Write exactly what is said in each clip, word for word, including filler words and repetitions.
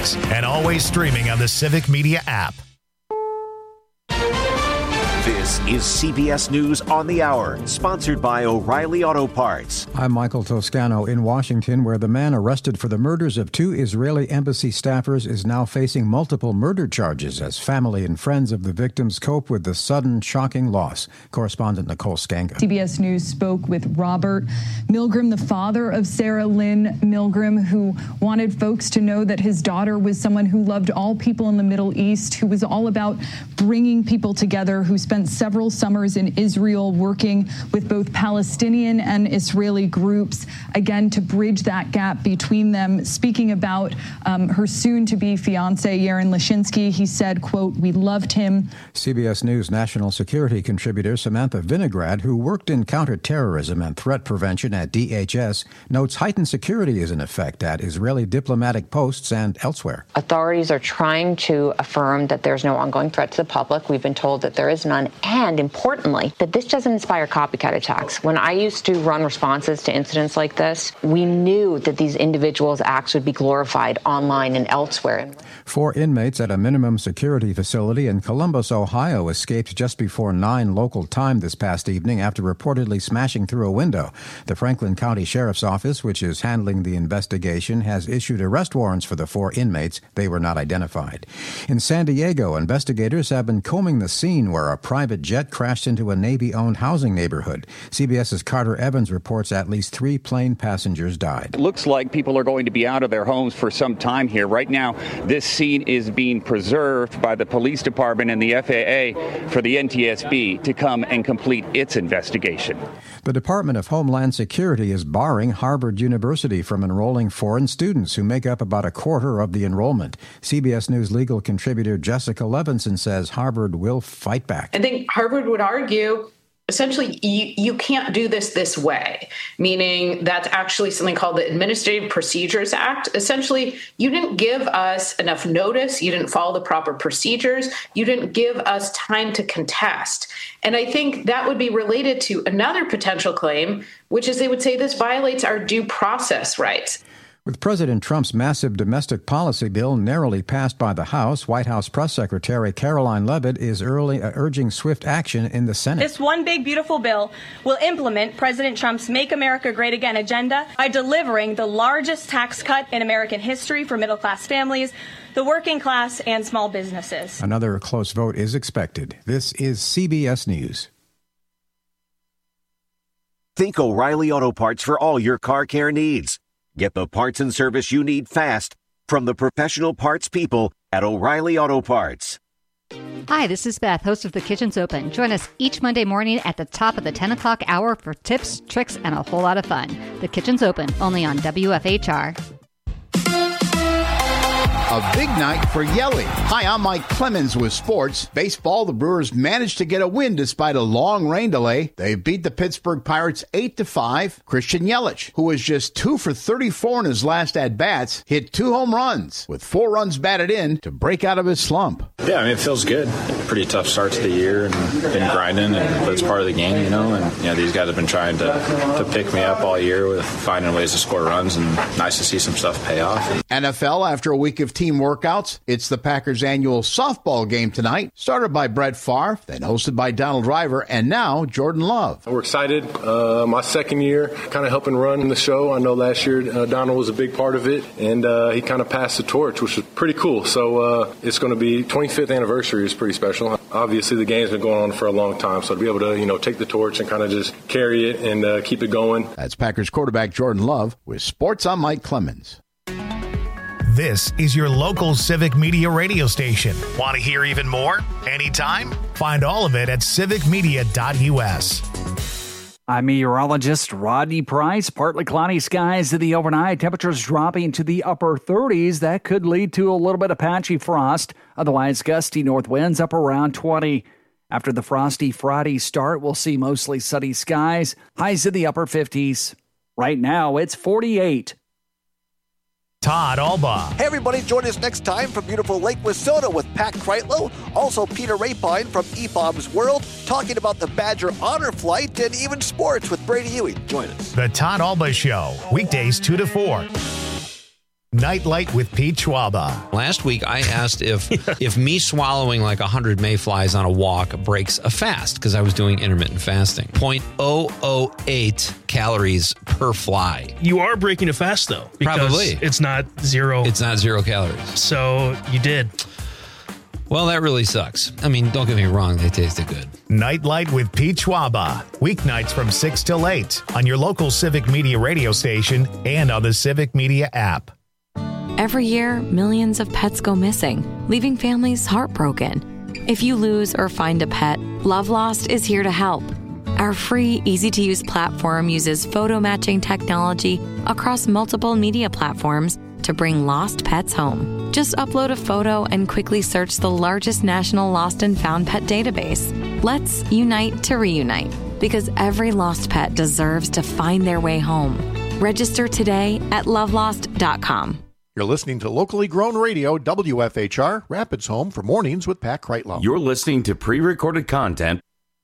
Civics, and always streaming on the Civic Media app. This is C B S News on the Hour, sponsored by O'Reilly Auto Parts. I'm Michael Toscano in Washington, where the man arrested for the murders of two Israeli embassy staffers is now facing multiple murder charges as family and friends of the victims cope with the sudden, shocking loss. Correspondent Nicole Skanga. C B S News spoke with Robert Milgram, the father of Sarah Lynn Milgram, who wanted folks to know that his daughter was someone who loved all people in the Middle East, who was all about bringing people together, who spent several summers in Israel working with both Palestinian and Israeli groups, again, to bridge that gap between them. Speaking about um, her soon-to-be fiancé, Yaron Lashinsky, he said, quote, "We loved him." C B S News national security contributor Samantha Vinograd, who worked in counterterrorism and threat prevention at D H S, notes heightened security is in effect at Israeli diplomatic posts and elsewhere. Authorities are trying to affirm that there's no ongoing threat to the public. We've been told that there is none. And importantly, that this doesn't inspire copycat attacks. When I used to run responses to incidents like this, we knew that these individuals' acts would be glorified online and elsewhere. Four inmates at a minimum security facility in Columbus, Ohio, escaped just before nine local time this past evening after reportedly smashing through a window. The Franklin County Sheriff's Office, which is handling the investigation, has issued arrest warrants for the four inmates. They were not identified. In San Diego, investigators have been combing the scene where a private jet crashed into a Navy-owned housing neighborhood. CBS's Carter Evans reports at least three plane passengers died. It looks like people are going to be out of their homes for some time here. Right now, this scene is being preserved by the police department and the F A A for the N T S B to come and complete its investigation. The Department of Homeland Security is barring Harvard University from enrolling foreign students who make up about a quarter of the enrollment. C B S News legal contributor Jessica Levinson says Harvard will fight back. I think Harvard would argue, essentially, you, you can't do this this way, meaning that's actually something called the Administrative Procedures Act. Essentially, you didn't give us enough notice. You didn't follow the proper procedures. You didn't give us time to contest. And I think that would be related to another potential claim, which is they would say this violates our due process rights. With President Trump's massive domestic policy bill narrowly passed by the House, White House Press Secretary Caroline Leavitt is early, uh, urging swift action in the Senate. This one big, beautiful bill will implement President Trump's Make America Great Again agenda by delivering the largest tax cut in American history for middle-class families, the working class, and small businesses. Another close vote is expected. This is C B S News. Think O'Reilly Auto Parts for all your car care needs. Get the parts and service you need fast from the professional parts people at O'Reilly Auto Parts. Hi, this is Beth, host of The Kitchen's Open. Join us each Monday morning at the top of the ten o'clock hour for tips, tricks, and a whole lot of fun. The Kitchen's Open, only on W F H R. A big night for Yelly. Hi, I'm Mike Clemens with sports. Baseball, the Brewers managed to get a win despite a long rain delay. They beat the Pittsburgh Pirates eight to five. Christian Yelich, who was just two for thirty-four in his last at-bats, hit two home runs with four runs batted in to break out of his slump. Yeah, I mean, it feels good. Pretty tough start to the year and been grinding, and, but it's part of the game, you know, and you know, these guys have been trying to, to pick me up all year with finding ways to score runs, and nice to see some stuff pay off. N F L, after a week of team workouts, it's the Packers' annual softball game tonight, started by Brett Favre, then hosted by Donald Driver, and now Jordan Love. We're excited. Uh, my second year kind of helping run the show. I know last year uh, Donald was a big part of it, and uh, he kind of passed the torch, which was pretty cool. So uh, it's going to be twenty-fifth anniversary is pretty special. Obviously, the game's been going on for a long time, so to be able to, you know, take the torch and kind of just carry it and uh, keep it going. That's Packers quarterback Jordan Love with Sports. I'm Mike Clemens. This is your local Civic Media radio station. Want to hear even more? Anytime? Find all of it at civic media dot U S. I'm meteorologist Rodney Price. Partly cloudy skies in the overnight. Temperatures dropping to the upper thirties. That could lead to a little bit of patchy frost. Otherwise, gusty north winds up around twenty. After the frosty Friday start, we'll see mostly sunny skies. Highs in the upper fifties. Right now, it's forty-eight. Todd Alba. Hey, everybody, join us next time from beautiful Lake Wissota with Pat Kreitlow, also Peter Rapine from E B O B's World, talking about the Badger Honor Flight and even sports with Brady Ewing. Join us. The Todd Alba Show, weekdays two to four. Nightlight with Pete Schwaba. Last week, I asked if if me swallowing like one hundred mayflies on a walk breaks a fast, because I was doing intermittent fasting. zero point zero zero eight calories per fly. You are breaking a fast, though. Because Probably. It's not zero. It's not zero calories. So you did. Well, that really sucks. I mean, don't get me wrong, they tasted good. Nightlight with Pete Schwaba. Weeknights from six till eight on your local Civic Media radio station and on the Civic Media app. Every year, millions of pets go missing, leaving families heartbroken. If you lose or find a pet, Love Lost is here to help. Our free, easy-to-use platform uses photo matching technology across multiple media platforms to bring lost pets home. Just upload a photo and quickly search the largest national lost and found pet database. Let's unite to reunite, because every lost pet deserves to find their way home. Register today at love lost dot com. You're listening to locally grown radio, W F H R, Rapids Home for Mornings with Pat Kreitlow. You're listening to pre-recorded content.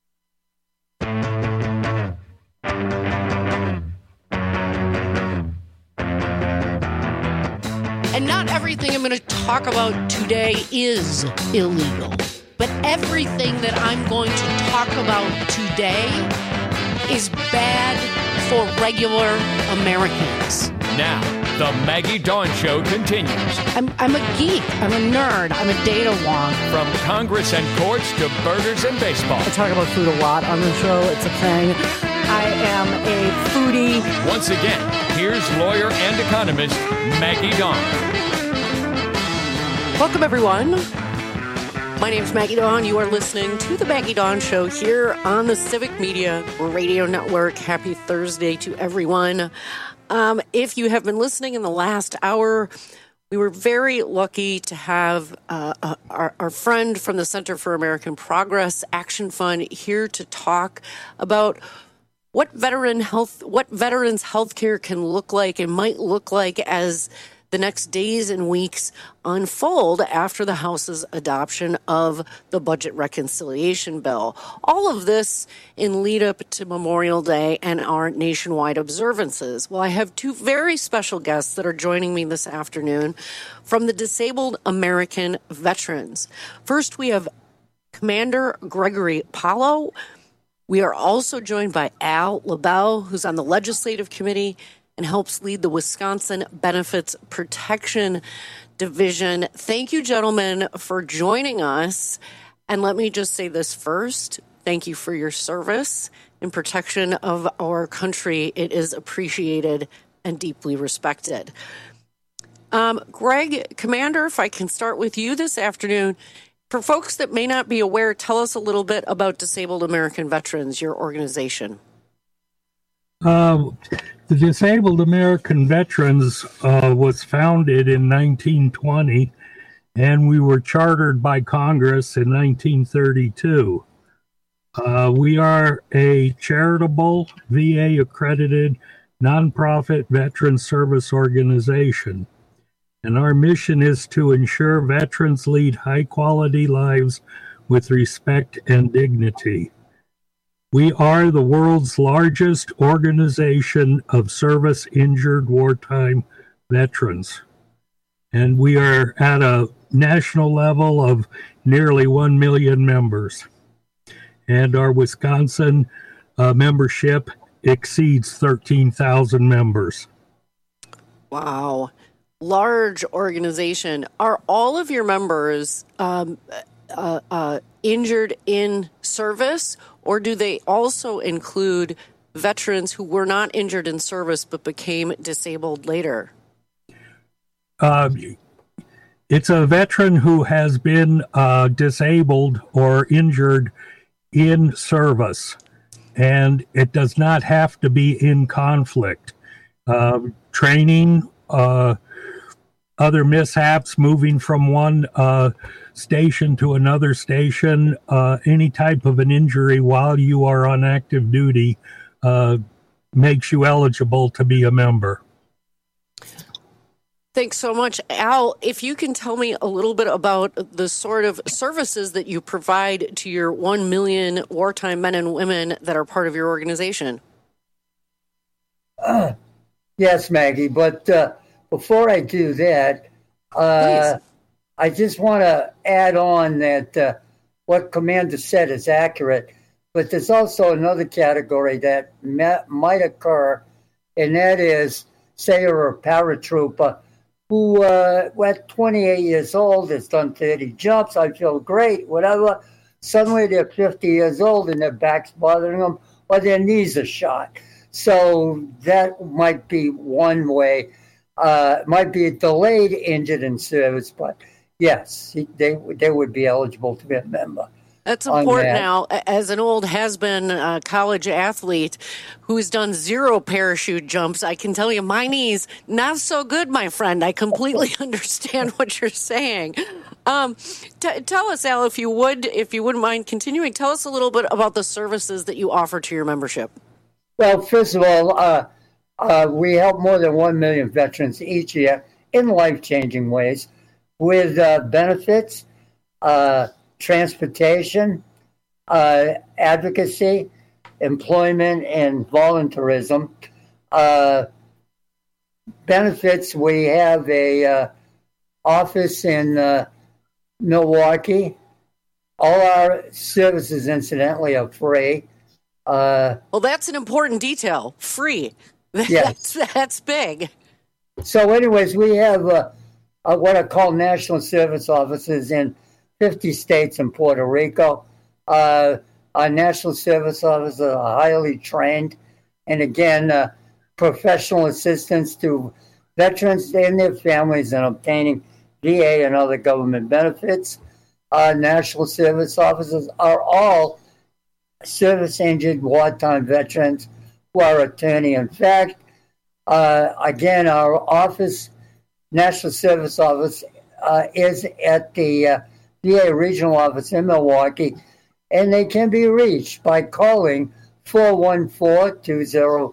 And not everything I'm going to talk about today is illegal. But everything that I'm going to talk about today is bad for regular Americans. Now, the Maggie Dawn Show continues. I'm, I'm a geek. I'm a nerd. I'm a data wonk. From Congress and courts to burgers and baseball. I talk about food a lot on the show. It's a thing. I am a foodie. Once again, here's lawyer and economist Maggie Dawn. Welcome, everyone. My name's Maggie Dawn. You are listening to the Maggie Dawn Show here on the Civic Media Radio Network. Happy Thursday to everyone. Um, if you have been listening in the last hour, we were very lucky to have uh, uh, our, our friend from the Center for American Progress Action Fund here to talk about what veteran health, what veterans' health care can look like and might look like as the next days and weeks unfold after the House's adoption of the budget reconciliation bill. All of this in lead up to Memorial Day and our nationwide observances. Well, I have two very special guests that are joining me this afternoon from the Disabled American Veterans. First, we have Commander Gregory Paulo. We are also joined by Al LaBelle, who's on the Legislative Committee and helps lead the Wisconsin Benefits Protection Division. Thank you, gentlemen, for joining us. And let me just say this first. Thank you for your service in protection of our country. It is appreciated and deeply respected. Um, Greg, Commander, if I can start with you this afternoon. For folks that may not be aware, tell us a little bit about Disabled American Veterans, your organization. Um, the Disabled American Veterans uh, was founded in nineteen twenty, and we were chartered by Congress in nineteen thirty-two. Uh, we are a charitable, V A-accredited, nonprofit veteran service organization, and our mission is to ensure veterans lead high-quality lives with respect and dignity. We are the world's largest organization of service-injured wartime veterans, and we are at a national level of nearly one million members, and our Wisconsin uh, membership exceeds thirteen thousand members. Wow. Large organization. Are all of your members um, uh, uh, injured in service, or do they also include veterans who were not injured in service but became disabled later? Uh, it's a veteran who has been uh, disabled or injured in service, and it does not have to be in conflict. Uh, training, uh, other mishaps, moving from one uh, station to another station, uh, any type of an injury while you are on active duty uh, makes you eligible to be a member. Thanks so much. Al, if you can tell me a little bit about the sort of services that you provide to your one million wartime men and women that are part of your organization. Uh, yes, Maggie, but uh, before I do that, uh, I just want to add on that uh, what Commander said is accurate, but there's also another category that ma- might occur, and that is, say you're a paratrooper who, uh, at twenty-eight years old, has done thirty jumps, I feel great, whatever. Suddenly they're fifty years old and their back's bothering them, or their knees are shot. So that might be one way. Uh, might be a delayed injured in service, but yes, they they would be eligible to be a member. That's important now. As an old has-been uh, college athlete who's done zero parachute jumps, I can tell you my knees, not so good, my friend. I completely understand what you're saying. Um, t- tell us, Al, if you would, if you wouldn't mind continuing, tell us a little bit about the services that you offer to your membership. Well, first of all, uh, uh, we help more than one million veterans each year in life-changing ways with uh, benefits, uh, transportation, uh, advocacy, employment, and volunteerism. Uh, benefits, we have a uh, office in uh, Milwaukee. All our services, incidentally, are free. Uh, well, that's an important detail. Free. Yes. That's, that's big. So anyways, we have uh, uh, what I call national service offices in fifty states and Puerto Rico. Uh, our national service officers are highly trained, and again, uh, professional assistance to veterans and their families in obtaining V A and other government benefits. Our national service officers are all service-injured wartime veterans who are attorney. In fact, uh, again, our office, National Service Office, uh, is at the uh, V A Regional Office in Milwaukee, and they can be reached by calling four one four, two zero,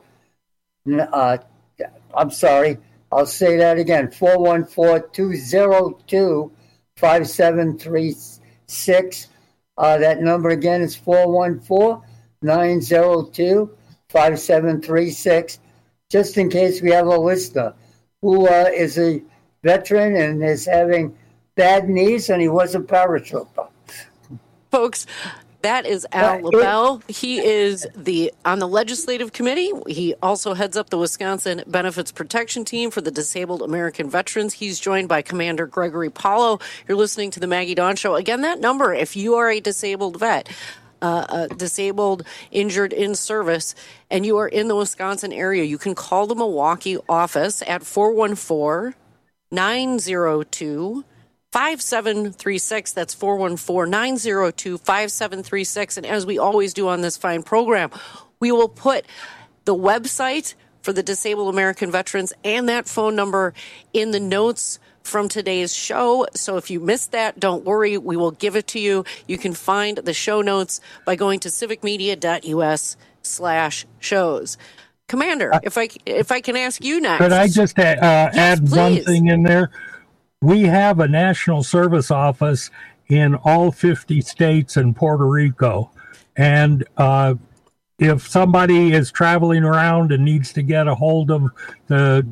uh, I'm sorry, I'll say that again, four one four, two zero two, five seven three six. Uh, that number again is four one four, nine zero two, five seven three six, just in case we have a listener who uh, is a veteran and is having bad knees, and he was a paratrooper. Folks, that is Al LaBelle. He is the on the legislative committee. He also heads up the Wisconsin Benefits Protection Team for the Disabled American Veterans. He's joined by Commander Gregory Paulo. You're listening to the Maggie Dawn Show. Again, that number, if you are a disabled vet, uh, uh, disabled, injured in service, and you are in the Wisconsin area, you can call the Milwaukee office at four one four, nine zero two, five seven three six. That's four one four, nine zero two, five seven three six. And as we always do on this fine program, we will put the website for the Disabled American Veterans and that phone number in the notes from today's show. So if you missed that, don't worry. We will give it to you. You can find the show notes by going to civicmedia.us slash shows. Commander, uh, if I if I can ask you next. Could I just uh, yes, add please. one thing in there? We have a national service office in all fifty states and Puerto Rico. And uh, if somebody is traveling around and needs to get a hold of the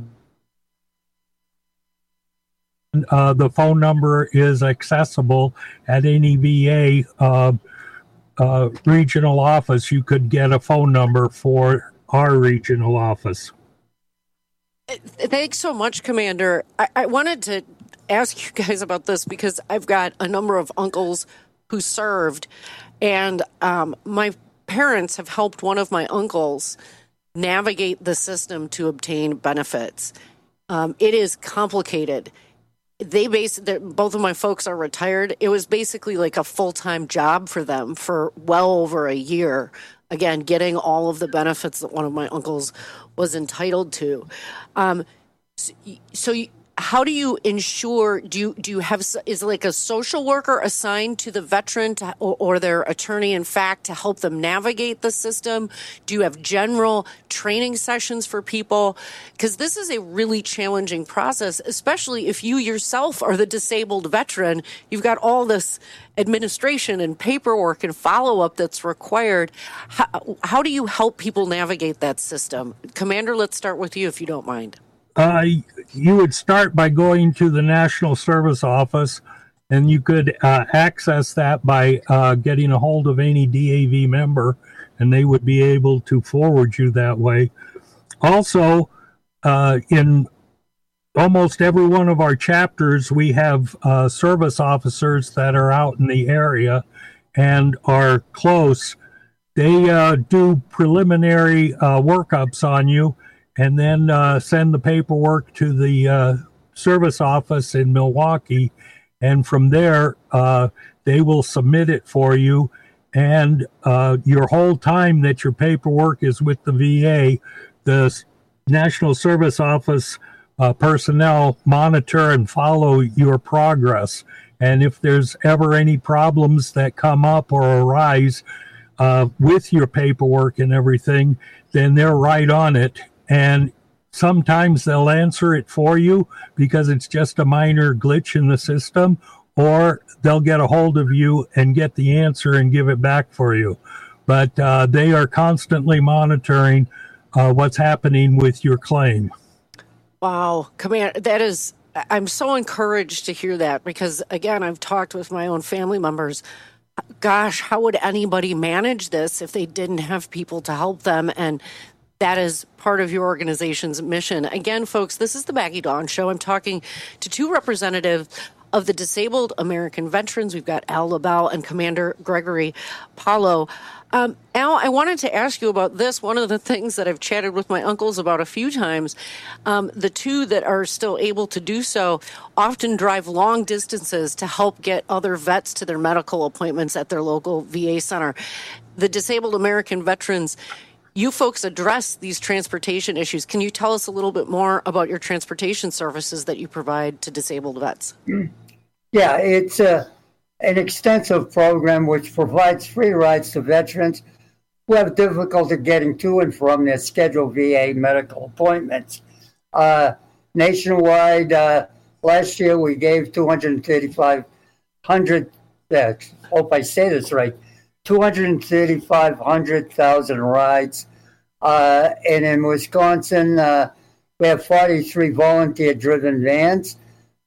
uh, the phone number is accessible at any V A uh, uh, regional office. You could get a phone number for our regional office. Thanks so much, Commander. I, I wanted to ask you guys about this because I've got a number of uncles who served, and um, my parents have helped one of my uncles navigate the system to obtain benefits. Um, it is complicated. They base both of my folks are retired. It was basically like a full-time job for them for well over a year. Again, getting all of the benefits that one of my uncles was entitled to. Um, so, so you, how do you ensure, do you, do you have, is like a social worker assigned to the veteran to, or, or their attorney, in fact, to help them navigate the system? Do you have general training sessions for people? Because this is a really challenging process, especially if you yourself are the disabled veteran. You've got all this administration and paperwork and follow-up that's required. How, how do you help people navigate that system? Commander, let's start with you if you don't mind. Uh, you would start by going to the National Service Office, and you could uh, access that by uh, getting a hold of any D A V member, and they would be able to forward you that way. Also, uh, in almost every one of our chapters, we have uh, service officers that are out in the area and are close. They uh, do preliminary uh, workups on you and then uh, send the paperwork to the uh, service office in Milwaukee. And from there, uh, they will submit it for you. And uh, your whole time that your paperwork is with the V A, the National Service Office uh, personnel monitor and follow your progress. And if there's ever any problems that come up or arise uh, with your paperwork and everything, then they're right on it. And sometimes they'll answer it for you because it's just a minor glitch in the system, or they'll get a hold of you and get the answer and give it back for you. But uh, they are constantly monitoring uh, what's happening with your claim. Wow, Commander, that is, I'm so encouraged to hear that because, again, I've talked with my own family members. Gosh, how would anybody manage this if they didn't have people to help them? And that is part of your organization's mission. Again, folks, this is the Maggie Dawn Show. I'm talking to two representatives of the Disabled American Veterans. We've got Al LaBelle and Commander Gregory Paulo. Um, Al, I wanted to ask you about this. One of the things that I've chatted with my uncles about a few times, um, the two that are still able to do so often drive long distances to help get other vets to their medical appointments at their local V A center. The Disabled American Veterans, you folks address these transportation issues. Can you tell us a little bit more about your transportation services that you provide to disabled vets? Yeah, it's a, an extensive program which provides free rides to veterans who have difficulty getting to and from their scheduled V A medical appointments. Uh, nationwide, uh, last year we gave two hundred thirty-five hundred, uh, hope I say this right, two hundred thirty-five hundred thousand rides. Uh, and in Wisconsin, uh, we have forty-three volunteer-driven vans.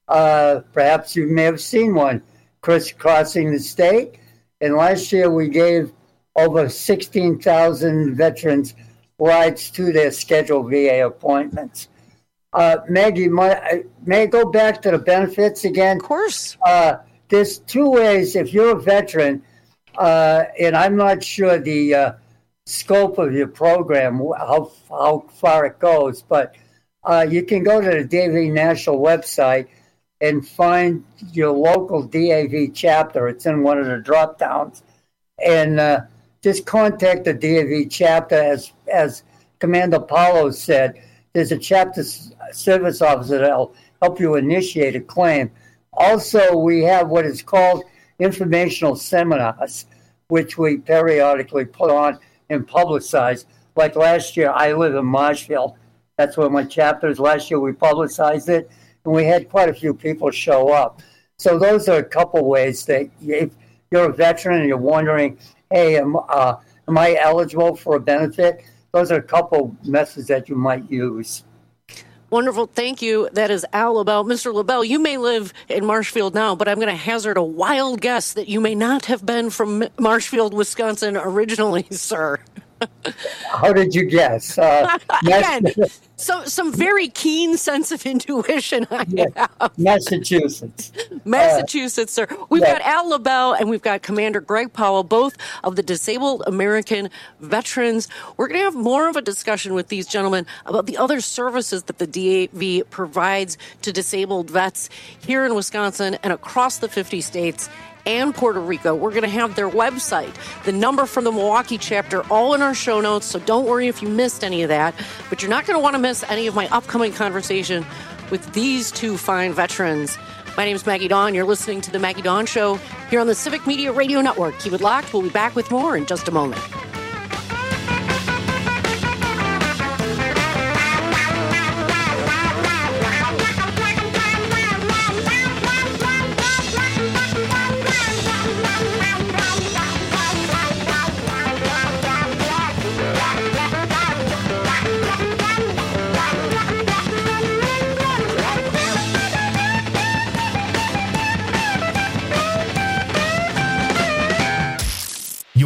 Uh, perhaps you may have seen one crisscrossing the state. And last year we gave over sixteen thousand veterans rides to their scheduled V A appointments. Uh, Maggie, my, may I go back to the benefits again? Of course. Uh, there's two ways. If you're a veteran, Uh, and I'm not sure the uh, scope of your program, how how far it goes, but uh, you can go to the D A V National website and find your local D A V chapter. It's in one of the drop downs, and uh, just contact the D A V chapter. As as Commander Paulo said, there's a chapter service officer that'll help you initiate a claim. Also, we have what is called informational seminars, which we periodically put on and publicize. Like last year, I live in Marshfield. That's where my chapter is. Last year, we publicized it, and we had quite a few people show up. So those are a couple ways that if you're a veteran and you're wondering, hey, am, uh, am I eligible for a benefit? Those are a couple methods that you might use. Wonderful. Thank you. That is Al LaBelle. Mister LaBelle, you may live in Marshfield now, but I'm going to hazard a wild guess that you may not have been from Marshfield, Wisconsin originally, sir. How did you guess? Uh, Again, so, some very keen sense of intuition I have. Massachusetts. Massachusetts, uh, sir. We've yeah. got Al LaBelle and we've got Commander Greg Powell, both of the Disabled American Veterans. We're going to have more of a discussion with these gentlemen about the other services that the D A V provides to disabled vets here in Wisconsin and across the fifty states and Puerto Rico. We're going to have their website, the number from the Milwaukee chapter, all in our show notes, so don't worry if you missed any of that. But you're not going to want to miss any of my upcoming conversation with these two fine veterans. My name is Maggie Dawn. You're listening to The Maggie Dawn Show here on the Civic Media Radio Network. Keep it locked. We'll be back with more in just a moment.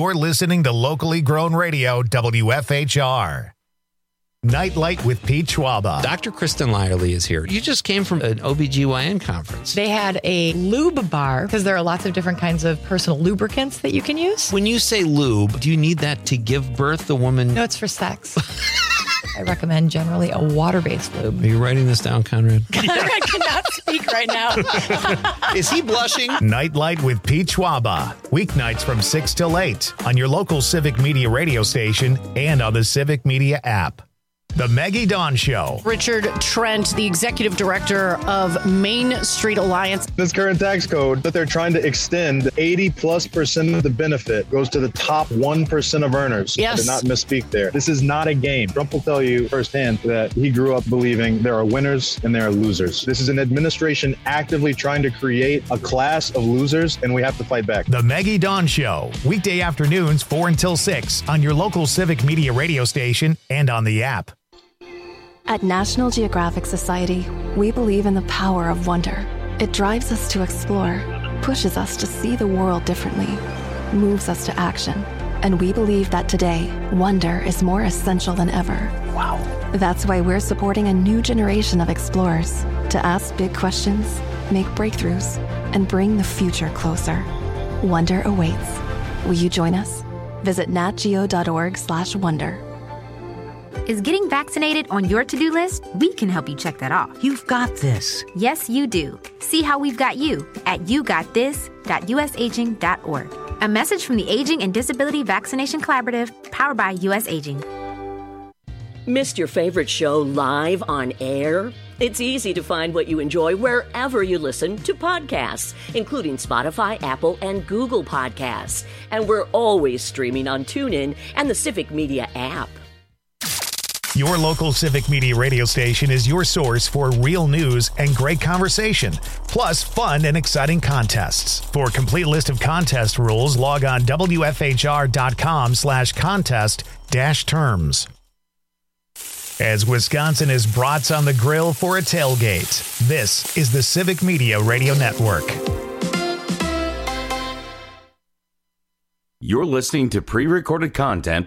You're listening to locally grown radio, W F H R. Nightlight with Pete Schwaba. Doctor Kristen Lyerly is here. You just came from an O B G Y N conference. They had a lube bar because there are lots of different kinds of personal lubricants that you can use. When you say lube, do you need that to give birth? The woman? No, it's for sex. I recommend generally a water-based lube. Are you writing this down, Conrad? Conrad cannot speak right now. Is he blushing? Nightlight with Pete Schwaba. Weeknights from six till eight on your local Civic Media radio station and on the Civic Media app. The Maggie Dawn Show. Richard Trent, the executive director of Main Street Alliance. This current tax code that they're trying to extend, eighty plus percent of the benefit goes to the top one percent of earners. Yes. I did not misspeak there. This is not a game. Trump will tell you firsthand that he grew up believing there are winners and there are losers. This is an administration actively trying to create a class of losers, and we have to fight back. The Maggie Dawn Show. Weekday afternoons, four until six on your local Civic Media radio station and on the app. At National Geographic Society, we believe in the power of wonder. It drives us to explore, pushes us to see the world differently, moves us to action. And we believe that today, wonder is more essential than ever. Wow. That's why we're supporting a new generation of explorers to ask big questions, make breakthroughs, and bring the future closer. Wonder awaits. Will you join us? Visit natgeo.org slash wonder. Is getting vaccinated on your to-do list? We can help you check that off. You've got this. Yes, you do. See how we've got you at you got this dot u s aging dot org. A message from the Aging and Disability Vaccination Collaborative, powered by U S Aging. Missed your favorite show live on air? It's easy to find what you enjoy wherever you listen to podcasts, including Spotify, Apple, and Google Podcasts. And we're always streaming on TuneIn and the Civic Media app. Your local Civic Media radio station is your source for real news and great conversation, plus fun and exciting contests. For a complete list of contest rules, log on W F H R dot com slash contest dash terms. As Wisconsin is brats on the grill for a tailgate, this is the Civic Media Radio Network. You're listening to pre-recorded content.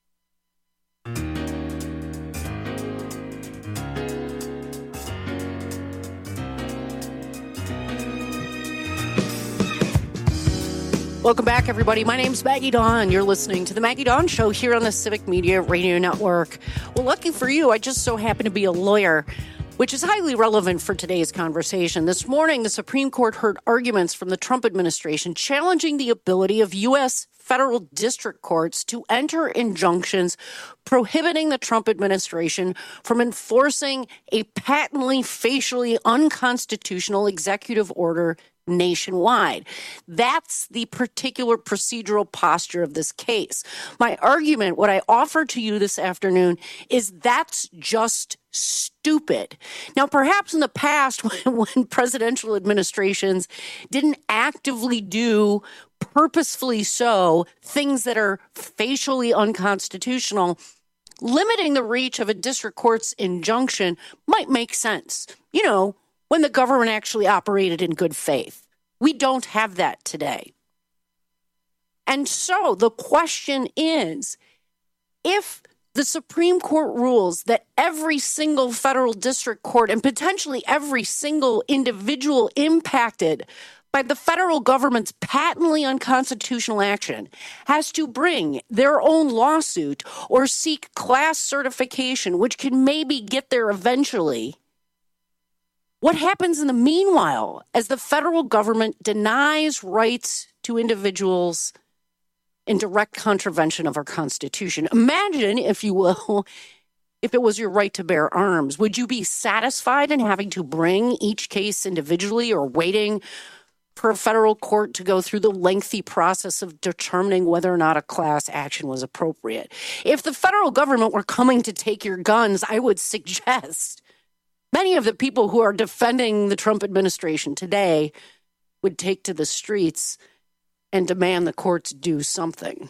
Welcome back, everybody. My name's Maggie Dawn. You're listening to the Maggie Dawn Show here on the Civic Media Radio Network. Well, lucky for you, I just so happen to be a lawyer, which is highly relevant for today's conversation. This morning, the Supreme Court heard arguments from the Trump administration challenging the ability of U S federal district courts to enter injunctions prohibiting the Trump administration from enforcing a patently, facially unconstitutional executive order nationwide. That's the particular procedural posture of this case. My argument, what I offer to you this afternoon, is that's just stupid. Now, perhaps in the past, when, when presidential administrations didn't actively do, purposefully so, things that are facially unconstitutional, limiting the reach of a district court's injunction might make sense. You know, when the government actually operated in good faith. We don't have that today. And so the question is, if the Supreme Court rules that every single federal district court and potentially every single individual impacted by the federal government's patently unconstitutional action has to bring their own lawsuit or seek class certification, which can maybe get there eventually, what happens in the meanwhile as the federal government denies rights to individuals in direct contravention of our Constitution? Imagine, if you will, if it was your right to bear arms. Would you be satisfied in having to bring each case individually or waiting for a federal court to go through the lengthy process of determining whether or not a class action was appropriate? If the federal government were coming to take your guns, I would suggest many of the people who are defending the Trump administration today would take to the streets and demand the courts do something.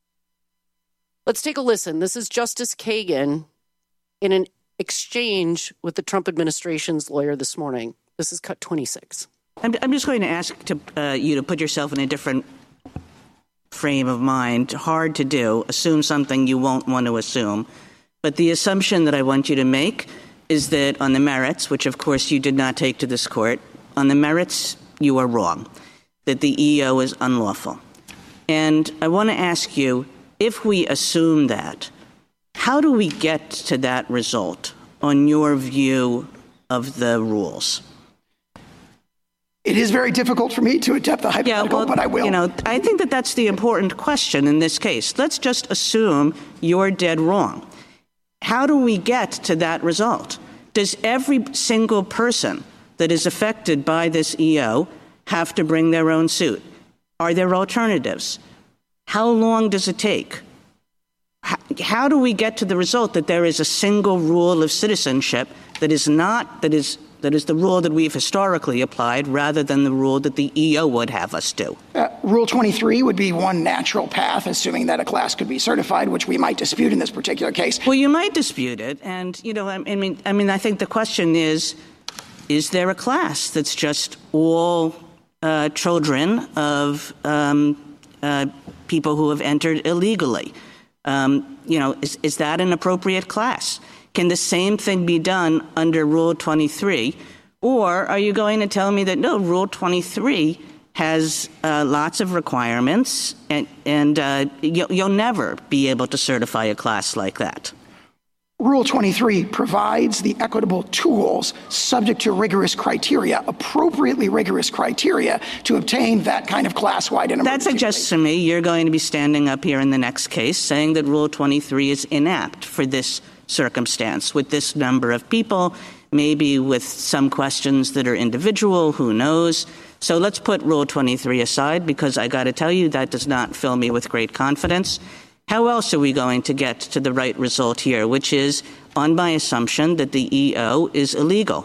Let's take a listen. This is Justice Kagan in an exchange with the Trump administration's lawyer this morning. This is cut twenty-six. I'm, I'm just going to ask to, uh, you to put yourself in a different frame of mind. Hard to do. Assume something you won't want to assume. But the assumption that I want you to make is that on the merits, which of course you did not take to this court, on the merits, you are wrong, that the E O is unlawful. And I want to ask you, if we assume that, how do we get to that result on your view of the rules? It is very difficult for me to attempt the hypothetical, yeah, well, but I will. You know, I think that that's the important question in this case. Let's just assume you're dead wrong. How do we get to that result? Does every single person that is affected by this E O have to bring their own suit? Are there alternatives? How long does it take? How, how do we get to the result that there is a single rule of citizenship that is not, that is That is the rule that we've historically applied rather than the rule that the E O would have us do? Uh, Rule twenty-three would be one natural path, assuming that a class could be certified, which we might dispute in this particular case. Well, you might dispute it. And, you know, I mean, I mean, I think the question is, is there a class that's just all uh, children of um, uh, people who have entered illegally? Um, you know, is, is that an appropriate class? Can the same thing be done under Rule twenty-three? Or are you going to tell me that, no, Rule twenty-three has uh, lots of requirements, and, and uh, you'll, you'll never be able to certify a class like that? Rule twenty-three provides the equitable tools subject to rigorous criteria, appropriately rigorous criteria, to obtain that kind of class-wide and That suggests to me you're going to be standing up here in the next case saying that Rule twenty-three is inapt for this circumstance with this number of people, maybe with some questions that are individual, who knows. So let's put Rule twenty-three aside, because I got to tell you that does not fill me with great confidence. How else are we going to get to the right result here, which is on my assumption that the E O is illegal?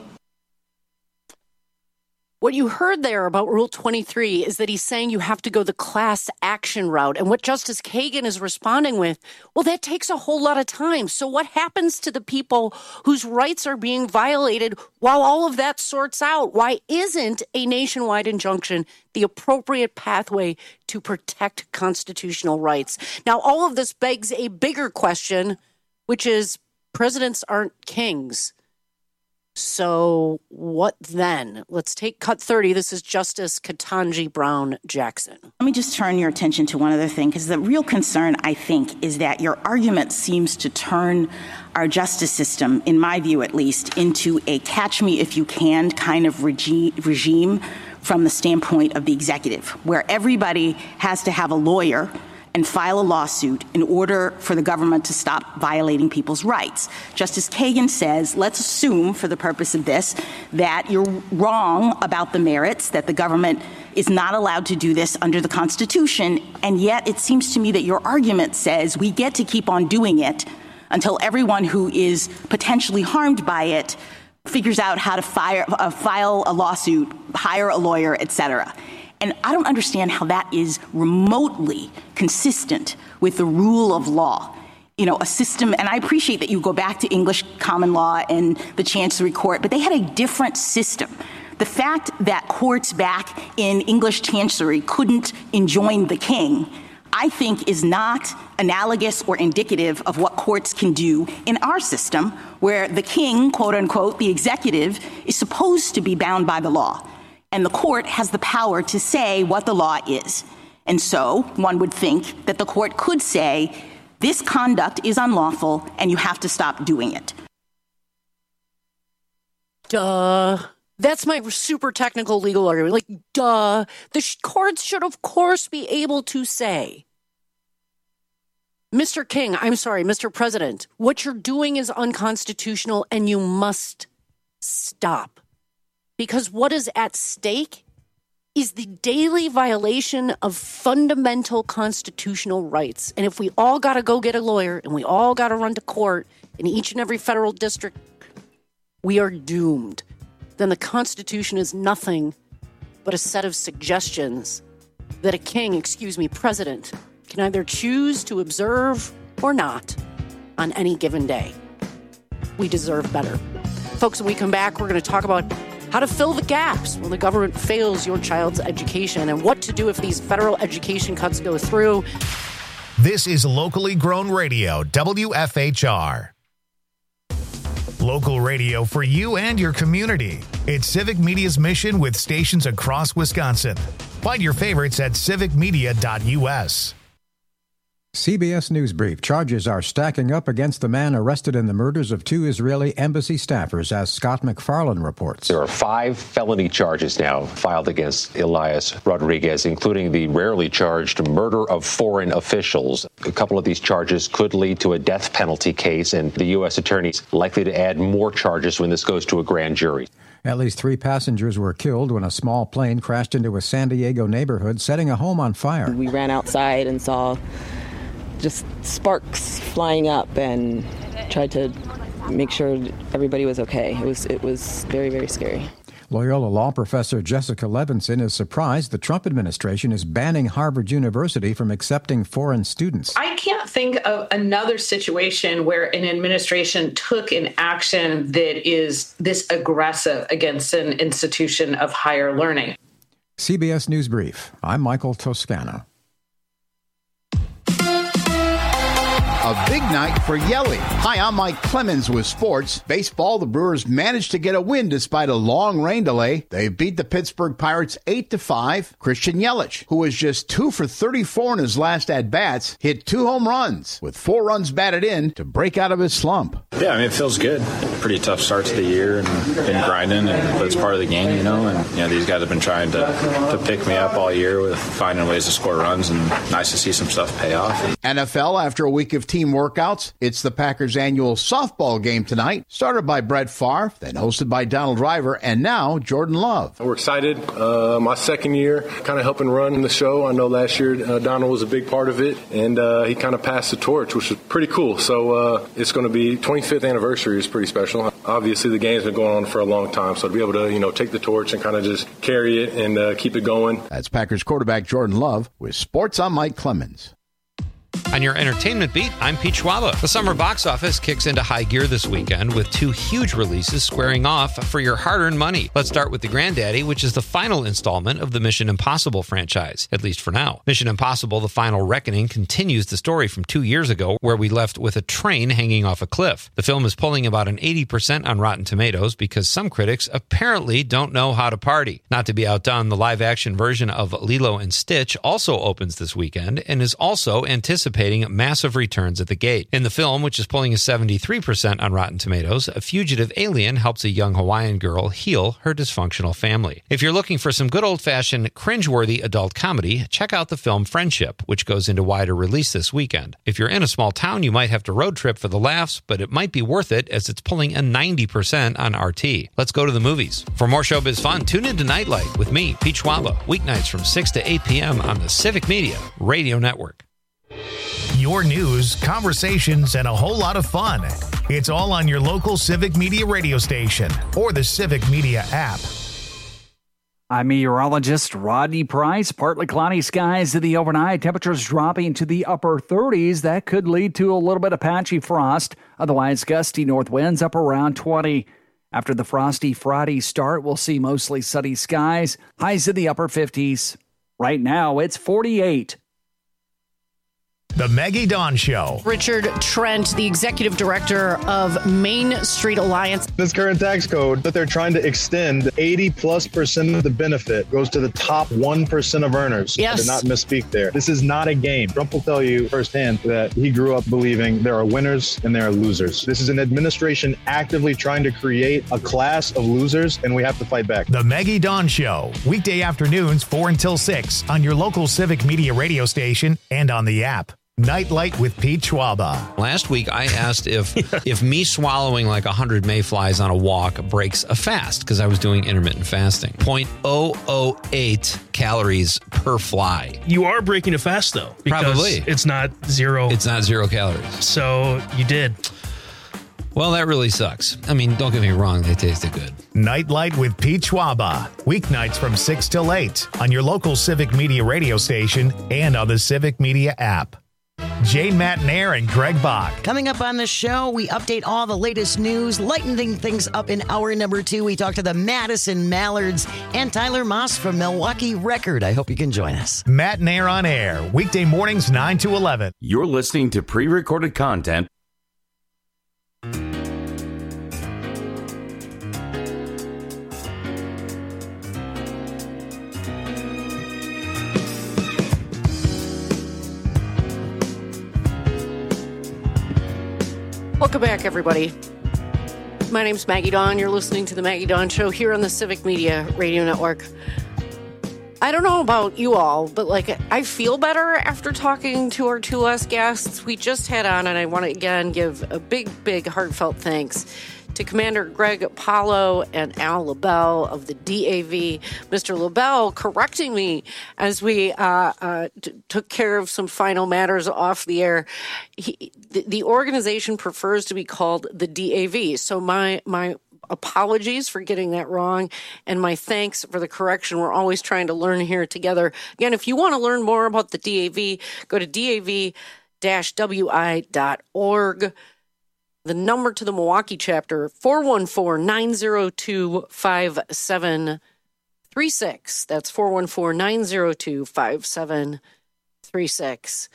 What you heard there about Rule twenty-three is that he's saying you have to go the class action route. And what Justice Kagan is responding with, well, that takes a whole lot of time. So what happens to the people whose rights are being violated while all of that sorts out? Why isn't a nationwide injunction the appropriate pathway to protect constitutional rights? Now, all of this begs a bigger question, which is presidents aren't kings. So what then? Let's take cut thirty. This is Justice Ketanji Brown Jackson. Let me just turn your attention to one other thing, because the real concern, I think, is that your argument seems to turn our justice system, in my view at least, into a catch-me-if-you-can kind of regi- regime from the standpoint of the executive, where everybody has to have a lawyer and file a lawsuit in order for the government to stop violating people's rights. Justice Kagan says, let's assume for the purpose of this that you're wrong about the merits, that the government is not allowed to do this under the Constitution, and yet it seems to me that your argument says we get to keep on doing it until everyone who is potentially harmed by it figures out how to fire, uh, file a lawsuit, hire a lawyer, et cetera. And I don't understand how that is remotely consistent with the rule of law. You know, a system, and I appreciate that you go back to English common law and the Chancery Court, but they had a different system. The fact that courts back in English Chancery couldn't enjoin the king, I think, is not analogous or indicative of what courts can do in our system, where the king, quote unquote, the executive, is supposed to be bound by the law. And the court has the power to say what the law is. And so one would think that the court could say, this conduct is unlawful and you have to stop doing it. Duh. That's my super technical legal argument. Like, duh. The sh- courts should, of course, be able to say, Mister King, I'm sorry, Mister President, what you're doing is unconstitutional and you must stop. Because what is at stake is the daily violation of fundamental constitutional rights. And if we all got to go get a lawyer and we all got to run to court in each and every federal district, we are doomed. Then the Constitution is nothing but a set of suggestions that a king, excuse me, president, can either choose to observe or not on any given day. We deserve better. Folks, when we come back, we're going to talk about how to fill the gaps when the government fails your child's education, and what to do if these federal education cuts go through. This is locally grown radio, W F H R. Local radio for you and your community. It's Civic Media's mission with stations across Wisconsin. Find your favorites at civic media dot U S. C B S News Brief. Charges are stacking up against the man arrested in the murders of two Israeli embassy staffers, as Scott McFarlane reports. There are five felony charges now filed against Elias Rodriguez, including the rarely charged murder of foreign officials. A couple of these charges could lead to a death penalty case, and the U S attorney's likely to add more charges when this goes to a grand jury. At least three passengers were killed when a small plane crashed into a San Diego neighborhood, setting a home on fire. We ran outside and saw just sparks flying up and tried to make sure everybody was okay. It was it was very, very scary. Loyola Law professor Jessica Levinson is surprised the Trump administration is banning Harvard University from accepting foreign students. I can't think of another situation where an administration took an action that is this aggressive against an institution of higher learning. C B S News Brief. I'm Michael Toscano. A big night for Yelly. Hi, I'm Mike Clemens with sports. Baseball, the Brewers managed to get a win despite a long rain delay. They beat the Pittsburgh Pirates eight to five. Christian Yelich, who was just two for thirty-four in his last at-bats, hit two home runs with four runs batted in to break out of his slump. Yeah, I mean, it feels good. Pretty tough start to the year and been grinding, and, but it's part of the game, you know. And you know, these guys have been trying to, to pick me up all year with finding ways to score runs, and nice to see some stuff pay off. N F L, after a week of team workouts, it's the Packers' annual softball game tonight, started by Brett Favre, then hosted by Donald Driver, and now Jordan Love. We're excited. Uh, my second year kind of helping run the show. I know last year uh, Donald was a big part of it, and uh, he kind of passed the torch, which was pretty cool. So uh, it's going to be twenty-fifth anniversary is pretty special. Obviously, the game's been going on for a long time, so to be able to, you know, take the torch and kind of just carry it and uh, keep it going. That's Packers quarterback Jordan Love with sports. I'm Mike Clemens. On your entertainment beat, I'm Pete Schwaba. The summer box office kicks into high gear this weekend with two huge releases squaring off for your hard-earned money. Let's start with The Granddaddy, which is the final installment of the Mission Impossible franchise, at least for now. Mission Impossible: The Final Reckoning continues the story from two years ago, where we left with a train hanging off a cliff. The film is pulling about an eighty percent on Rotten Tomatoes because some critics apparently don't know how to party. Not to be outdone, the live-action version of Lilo and Stitch also opens this weekend and is also anticipating massive returns at the gate. In the film, which is pulling a seventy-three percent on Rotten Tomatoes, a fugitive alien helps a young Hawaiian girl heal her dysfunctional family. If you're looking for some good old-fashioned cringeworthy adult comedy, check out the film Friendship, which goes into wider release this weekend. If you're in a small town, you might have to road trip for the laughs, but it might be worth it as it's pulling a ninety percent on R T. Let's go to the movies. For more showbiz fun, tune into Nightlight with me, Pete Schwaba, weeknights from six to eight p.m. on the Civic Media Radio Network. Your news, conversations, and a whole lot of fun. It's all on your local Civic Media radio station or the Civic Media app. I'm meteorologist Rodney Price. Partly cloudy skies in the overnight. Temperatures dropping to the upper thirties. That could lead to a little bit of patchy frost. Otherwise, gusty north winds up around twenty. After the frosty Friday start, we'll see mostly sunny skies. Highs in the upper fifties. Right now, it's forty-eight. The Maggie Dawn Show. Richard Trent, the executive director of Main Street Alliance. This current tax code that they're trying to extend, eighty plus percent of the benefit goes to the top one percent of earners. Yes. I did not misspeak there. This is not a game. Trump will tell you firsthand that he grew up believing there are winners and there are losers. This is an administration actively trying to create a class of losers, and we have to fight back. The Maggie Dawn Show. Weekday afternoons, four until six on your local Civic Media radio station and on the app. Nightlight with Pete Schwaba. Last week, I asked if if me swallowing like one hundred mayflies on a walk breaks a fast, because I was doing intermittent fasting. zero point zero zero eight calories per fly. You are breaking a fast, though. Because Probably. It's not zero. It's not zero calories. So you did. Well, that really sucks. I mean, don't get me wrong, they tasted good. Nightlight with Pete Schwaba. Weeknights from six till eight on your local Civic Media radio station and on the Civic Media app. Jane Matnair and Greg Bach. Coming up on the show, we update all the latest news, lightening things up in hour number two. We talk to the Madison Mallards and Tyler Moss from Milwaukee Record. I hope you can join us. Matnair on air, weekday mornings nine to eleven. You're listening to pre-recorded content. Welcome back, everybody. My name's Maggie Dawn. You're listening to The Maggie Dawn Show here on the Civic Media Radio Network. I don't know about you all, but like I feel better after talking to our two last guests we just had on, and I want to again give a big, big heartfelt thanks to Commander Greg Paulo and Al LaBelle of the D A V. Mister LaBelle correcting me as we uh, uh, t- took care of some final matters off the air. He, the, the organization prefers to be called the D A V, so my my apologies for getting that wrong, and my thanks for the correction. We're always trying to learn here together. Again, if you want to learn more about the D A V, go to D A V dash W I dot org. The number to the Milwaukee chapter, four one four, nine zero two, five seven three six. That's four one four, nine zero two, five seven three six.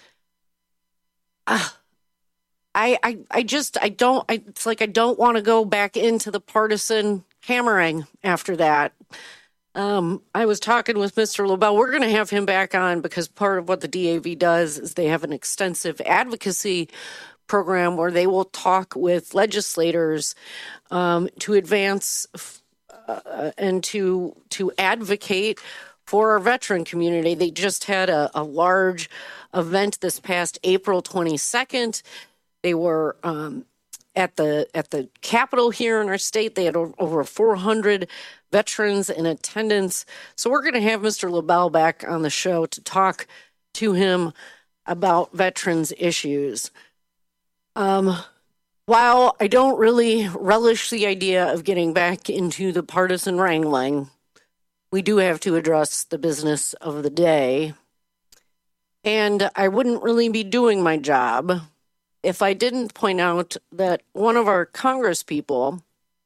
Ah. I, I, I just, I don't, I, it's like I don't want to go back into the partisan hammering after that. Um, I was talking with Mister LaBelle. We're going to have him back on because part of what the D A V does is they have an extensive advocacy program where they will talk with legislators um, to advance uh, and to to advocate for our veteran community. They just had a, a large event this past April twenty-second. They were um, at the at the Capitol here in our state. They had over four hundred veterans in attendance. So we're going to have Mister LaBelle back on the show to talk to him about veterans issues. Um, while I don't really relish the idea of getting back into the partisan wrangling, we do have to address the business of the day. And I wouldn't really be doing my job if I didn't point out that one of our congresspeople,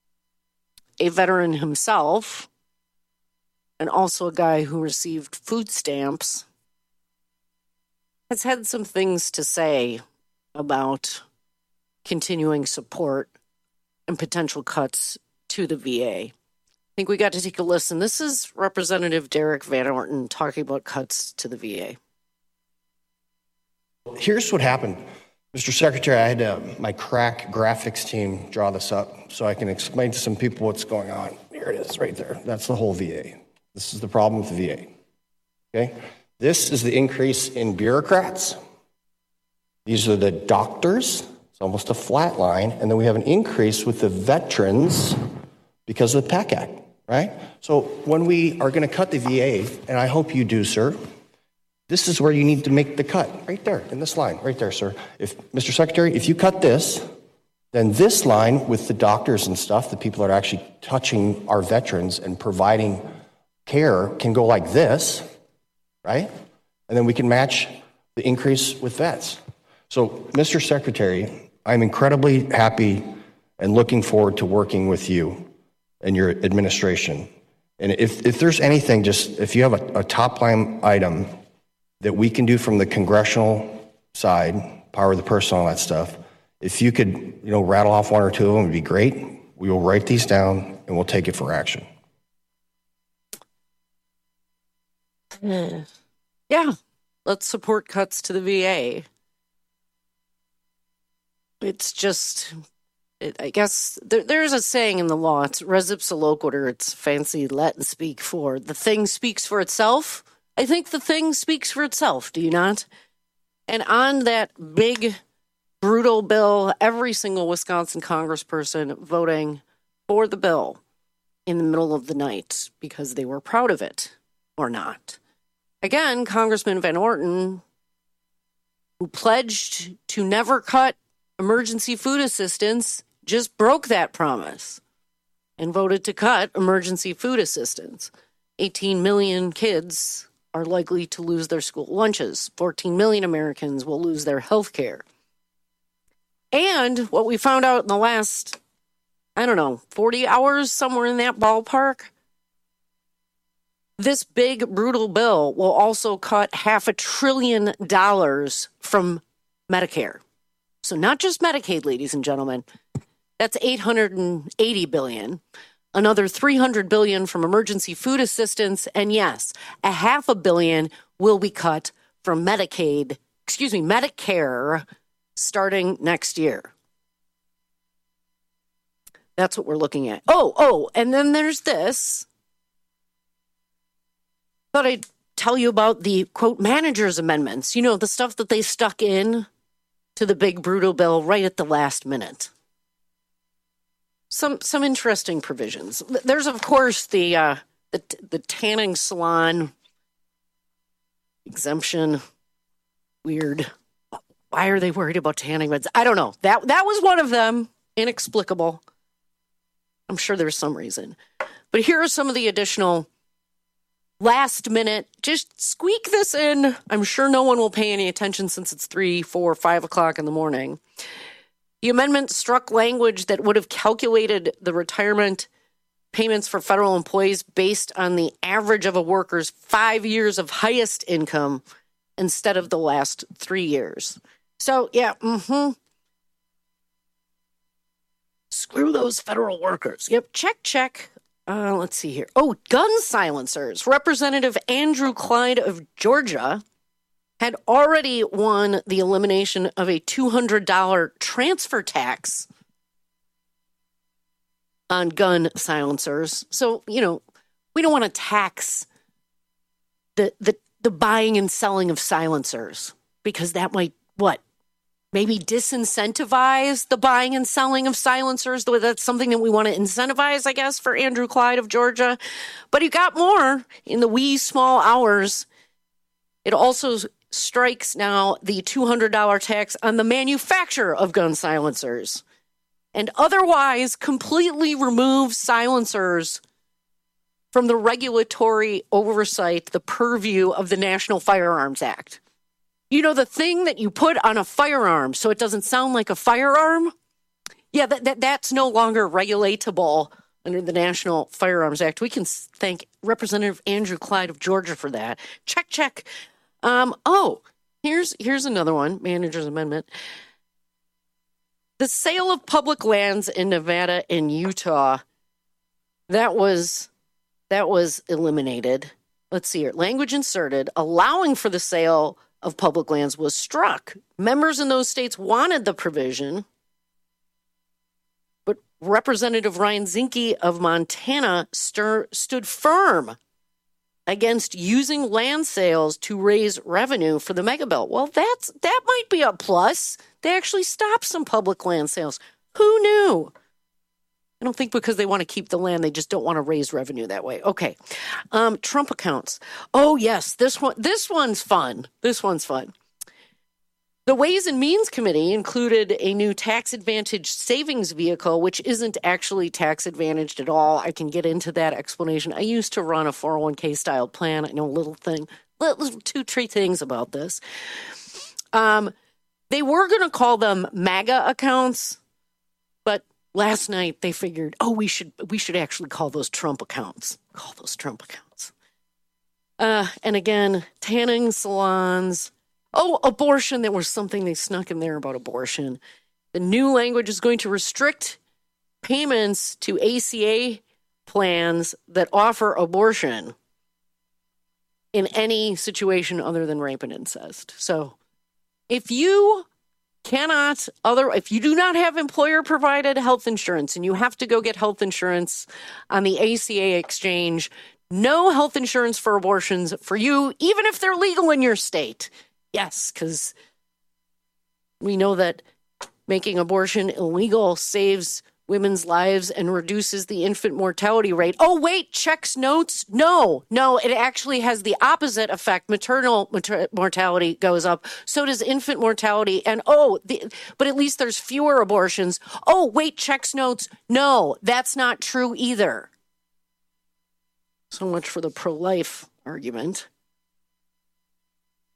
a veteran himself, and also a guy who received food stamps, has had some things to say about continuing support and potential cuts to the V A. I think we got to take a listen. This is Representative Derek Van Orton talking about cuts to the V A. Here's what happened. Mister Secretary, I had uh, my crack graphics team draw this up so I can explain to some people what's going on. Here it is right there. That's the whole V A. This is the problem with the V A. Okay? This is the increase in bureaucrats. These are the doctors. It's almost a flat line. And then we have an increase with the veterans because of the PAC Act, right? So when we are going to cut the V A, and I hope you do, sir, this is where you need to make the cut, right there, in this line, right there, sir. If, Mister Secretary, if you cut this, then this line with the doctors and stuff, the people that are actually touching our veterans and providing care can go like this, right? And then we can match the increase with vets. So, Mister Secretary, I'm incredibly happy and looking forward to working with you and your administration. And if, if there's anything, just if you have a, a top line item that we can do from the congressional side, power of the purse and all that stuff, if you could, you know, rattle off one or two of them, it would be great. We will write these down and we'll take it for action. Yeah, let's support cuts to the V A. It's just, it, I guess, there, there's a saying in the law, it's res ipsa loquitur, it's fancy Latin speak for, the thing speaks for itself. I think the thing speaks for itself, do you not? And on that big, brutal bill, every single Wisconsin congressperson voting for the bill in the middle of the night because they were proud of it or not. Again, Congressman Van Orton, who pledged to never cut emergency food assistance, just broke that promise and voted to cut emergency food assistance. eighteen million kids are likely to lose their school lunches. fourteen million Americans will lose their health care. And what we found out in the last, I don't know, forty hours, somewhere in that ballpark, this big, brutal bill will also cut half a trillion dollars from Medicare. So not just Medicaid, ladies and gentlemen. That's eight hundred eighty billion dollars. Another three hundred billion dollars from emergency food assistance. And yes, a half a billion will be cut from Medicaid, excuse me, Medicare starting next year. That's what we're looking at. Oh, oh, and then there's this. Thought I'd tell you about the, quote, manager's amendments. You know, the stuff that they stuck in to the big brutal bill right at the last minute. Some some interesting provisions. There's, of course, the uh, the, the tanning salon exemption. Weird. Why are they worried about tanning beds? I don't know. That that was one of them. Inexplicable. I'm sure there's some reason. But here are some of the additional last minute. Just squeak this in. I'm sure no one will pay any attention since it's three, four, five o'clock in the morning. The amendment struck language that would have calculated the retirement payments for federal employees based on the average of a worker's five years of highest income instead of the last three years. So, yeah, mm-hmm. Screw those federal workers. Yep, check, check. Uh, let's see here. Oh, gun silencers. Representative Andrew Clyde of Georgia had already won the elimination of a two hundred dollars transfer tax on gun silencers. So, you know, we don't want to tax the, the, the buying and selling of silencers because that might, what, maybe disincentivize the buying and selling of silencers. That's something that we want to incentivize, I guess, for Andrew Clyde of Georgia. But he got more in the wee small hours. It also strikes now the two hundred dollars tax on the manufacture of gun silencers and otherwise completely removes silencers from the regulatory oversight, the purview of the National Firearms Act. You know, the thing that you put on a firearm so it doesn't sound like a firearm? Yeah, that, that that's no longer regulatable under the National Firearms Act. We can thank Representative Andrew Clyde of Georgia for that. Check, check. Um, oh, here's here's another one, manager's amendment. The sale of public lands in Nevada and Utah, that was that was eliminated. Let's see here. Language inserted, allowing for the sale of public lands was struck. Members in those states wanted the provision, but Representative Ryan Zinke of Montana stir, stood firm against using land sales to raise revenue for the mega bill. Well, that's that might be a plus. They actually stopped some public land sales. Who knew? I don't think because they want to keep the land, they just don't want to raise revenue that way. Okay. Um, Trump accounts. Oh, yes, this one. This one's fun. This one's fun. The Ways and Means Committee included a new tax advantage savings vehicle, which isn't actually tax advantaged at all. I can get into that explanation. I used to run a four oh one k style plan. I know a little thing, little two, three things about this. Um, they were going to call them MAGA accounts, but last night they figured, oh, we should we should actually call those Trump accounts. Call those Trump accounts. Uh, and again, tanning salons. Oh, abortion. There was something they snuck in there about abortion. The new language is going to restrict payments to A C A plans that offer abortion in any situation other than rape and incest. So if you cannot other if you do not have employer provided health insurance and you have to go get health insurance on the A C A exchange, no health insurance for abortions for you, even if they're legal in your state. Yes, because we know that making abortion illegal saves women's lives and reduces the infant mortality rate. Oh, wait, checks notes? No, no, it actually has the opposite effect. Maternal mater- mortality goes up. So does infant mortality. And oh, the, but at least there's fewer abortions. Oh, wait, checks notes? No, that's not true either. So much for the pro-life argument.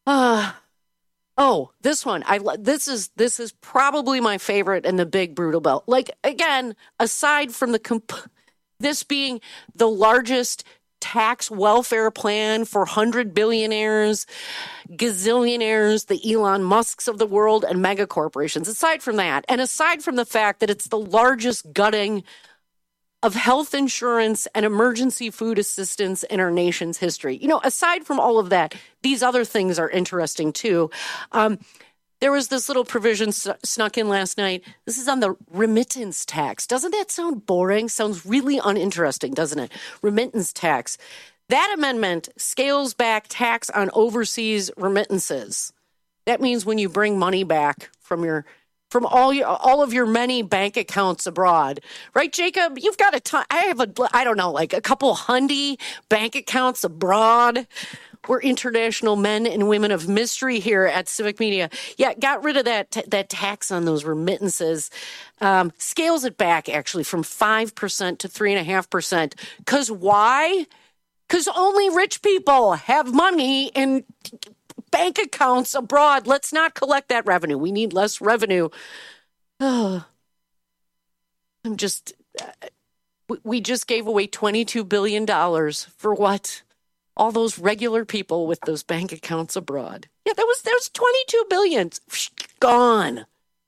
Uh, oh, this one. I this is this is probably my favorite in the big brutal bill. Like, again, aside from the comp- this being the largest tax welfare plan for hundred billionaires, gazillionaires, the Elon Musks of the world, and mega corporations. Aside from that, and aside from the fact that it's the largest gutting of health insurance and emergency food assistance in our nation's history. You know, aside from all of that, these other things are interesting too. Um, there was this little provision s- snuck in last night. This is on the remittance tax. Doesn't that sound boring? Sounds really uninteresting, doesn't it? Remittance tax. That amendment scales back tax on overseas remittances. That means when you bring money back from your from all your, all of your many bank accounts abroad, right, Jacob? You've got a ton. I have a, I don't know, like a couple hundy bank accounts abroad. We're international men and women of mystery here at Civic Media. Yeah, got rid of that t- that tax on those remittances. Um, scales it back actually from five percent to three and a half percent. Because why? Because only rich people have money in bank accounts abroad. Let's not collect that revenue. We need less revenue. Oh, I'm just, uh, we just gave away twenty-two billion dollars for what? All those regular people with those bank accounts abroad. Yeah, that was, that was twenty-two billion dollars. Gone.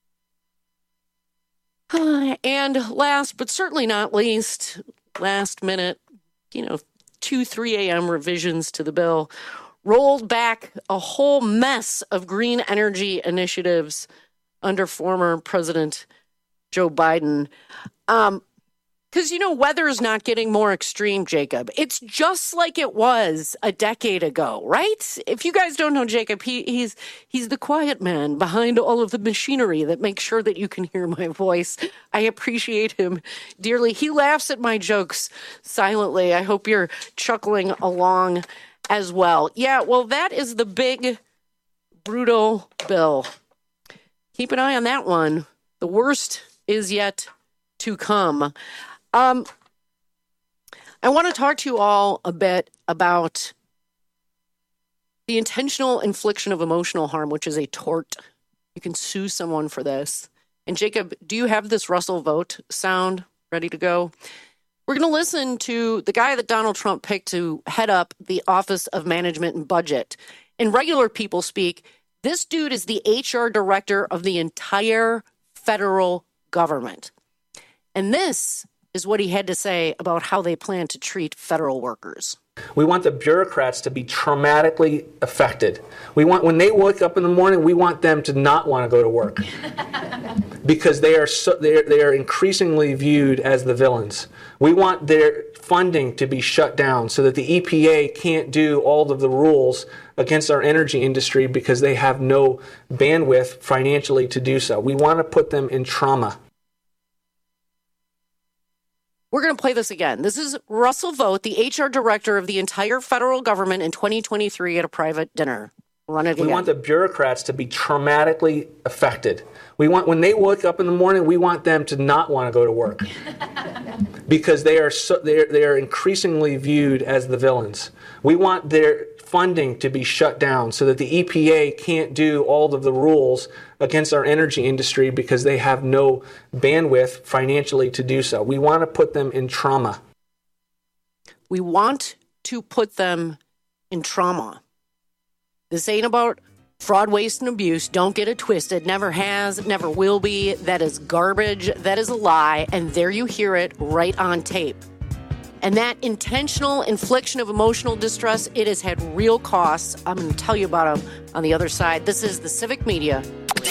And last, but certainly not least, last minute, you know, two, three a.m. revisions to the bill rolled back a whole mess of green energy initiatives under former President Joe Biden. Um, because, you know, weather is not getting more extreme, Jacob. It's just like it was a decade ago, right? If you guys don't know Jacob, he, he's he's the quiet man behind all of the machinery that makes sure that you can hear my voice. I appreciate him dearly. He laughs at my jokes silently. I hope you're chuckling along as well. Yeah, well, that is the big, brutal bill. Keep an eye on that one. The worst is yet to come. Um, I want to talk to you all a bit about the intentional infliction of emotional harm, which is a tort. You can sue someone for this. And Jacob, do you have this Russell Vogt sound ready to go? We're going to listen to the guy that Donald Trump picked to head up the Office of Management and Budget. In regular people speak, this dude is the H R director of the entire federal government. And this is what he had to say about how they plan to treat federal workers. We want the bureaucrats to be traumatically affected. We want, when they wake up in the morning, we want them to not want to go to work because they are so, they are, they are increasingly viewed as the villains. We want their funding to be shut down so that the E P A can't do all of the rules against our energy industry because they have no bandwidth financially to do so. We want to put them in trauma. We're going to play this again. This is Russell Vogt, the H R director of the entire federal government in twenty twenty-three at a private dinner. Run it again. We want the bureaucrats to be traumatically affected. We want, when they wake up in the morning, we want them to not want to go to work because they are so, they are, they are increasingly viewed as the villains. We want their funding to be shut down so that the E P A can't do all of the rules against our energy industry because they have no bandwidth financially to do so. We want to put them in trauma. We want to put them in trauma. This ain't about fraud, waste, and abuse. Don't get it twisted. Never has, never will be. That is garbage. That is a lie. And there you hear it right on tape. And that intentional infliction of emotional distress, it has had real costs. I'm going to tell you about them on the other side. This is the Civic Media.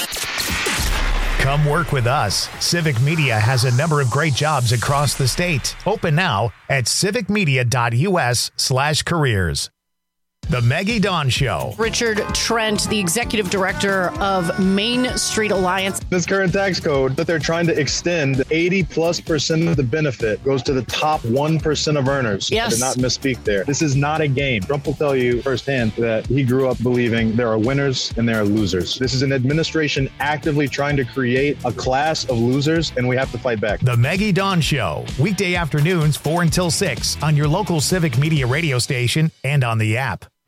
Come work with us. Civic Media has a number of great jobs across the state. Open now at civicmedia.us slash careers. The Maggie Dawn Show. Richard Trent, the executive director of Main Street Alliance. This current tax code that they're trying to extend, eighty plus percent of the benefit goes to the top one percent of earners. Yes. I did not misspeak there. This is not a game. Trump will tell you firsthand that he grew up believing there are winners and there are losers. This is an administration actively trying to create a class of losers, and we have to fight back. The Maggie Dawn Show. Weekday afternoons, four until six on your local Civic Media radio station and on the app.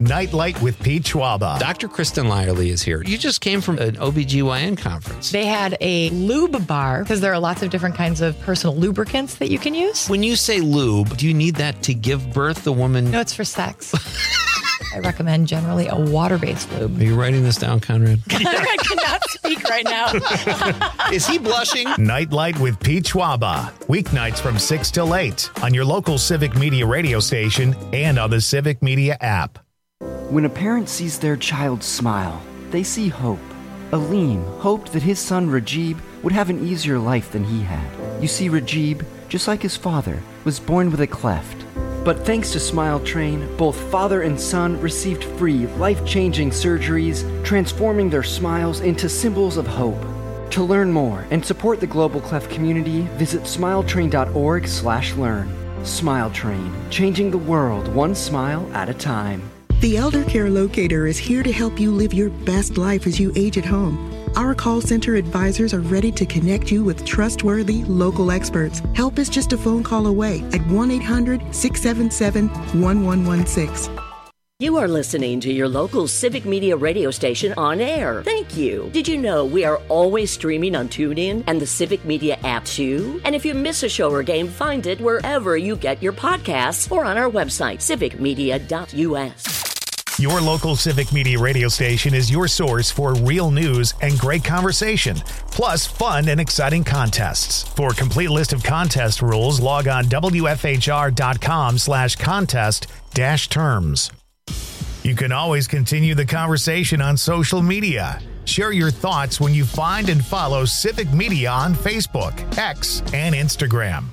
Nightlight with Pete Schwaba. Doctor Kristen Lyerly is here. You just came from an O B G Y N conference. They had a lube bar because there are lots of different kinds of personal lubricants that you can use. When you say lube, do you need that to give birth? The woman? No, it's for sex. I recommend generally a water-based lube. Are you writing this down, Conrad? I cannot speak right now. Is he blushing? Nightlight with Pete Schwaba. Weeknights from six till eight on your local Civic Media radio station and on the Civic Media app. When a parent sees their child smile, they see hope. Aleem hoped that his son Rajib would have an easier life than he had. You see, Rajib, just like his father, was born with a cleft. But thanks to Smile Train, both father and son received free, life-changing surgeries, transforming their smiles into symbols of hope. To learn more and support the Global Cleft community, visit smiletrain.org slash learn. Smile Train, changing the world one smile at a time. The Elder Care Locator is here to help you live your best life as you age at home. Our call center advisors are ready to connect you with trustworthy local experts. Help is just a phone call away at one eight hundred, six seven seven, one one one six. You are listening to your local Civic Media radio station on air. Thank you. Did you know we are always streaming on TuneIn and the Civic Media app too? And if you miss a show or game, find it wherever you get your podcasts or on our website, civic media dot u s. Your local Civic Media radio station is your source for real news and great conversation, plus fun and exciting contests. For a complete list of contest rules, log on W F H R dot com slash contest dash terms. You can always continue the conversation on social media. Share your thoughts when you find and follow Civic Media on Facebook, X, and Instagram.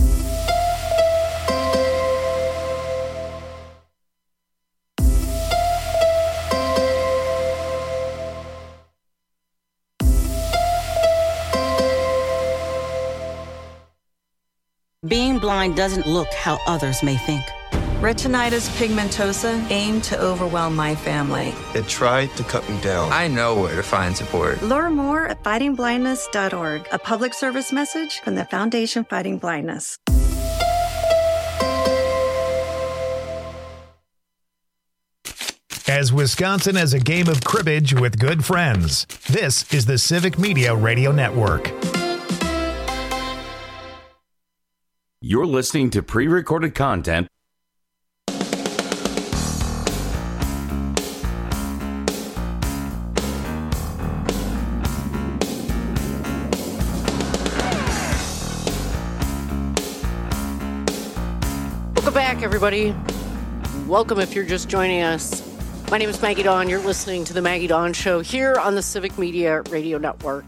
Being blind doesn't look how others may think. Retinitis pigmentosa aimed to overwhelm my family. It tried to cut me down. I know where to find support. Learn more at fighting blindness dot org, a public service message from the Foundation Fighting Blindness. As Wisconsin as a game of cribbage with good friends, this is the Civic Media Radio Network. You're listening to pre-recorded content. Welcome back, everybody. Welcome if you're just joining us. My name is Maggie Dawn. You're listening to The Maggie Dawn Show here on the Civic Media Radio Network.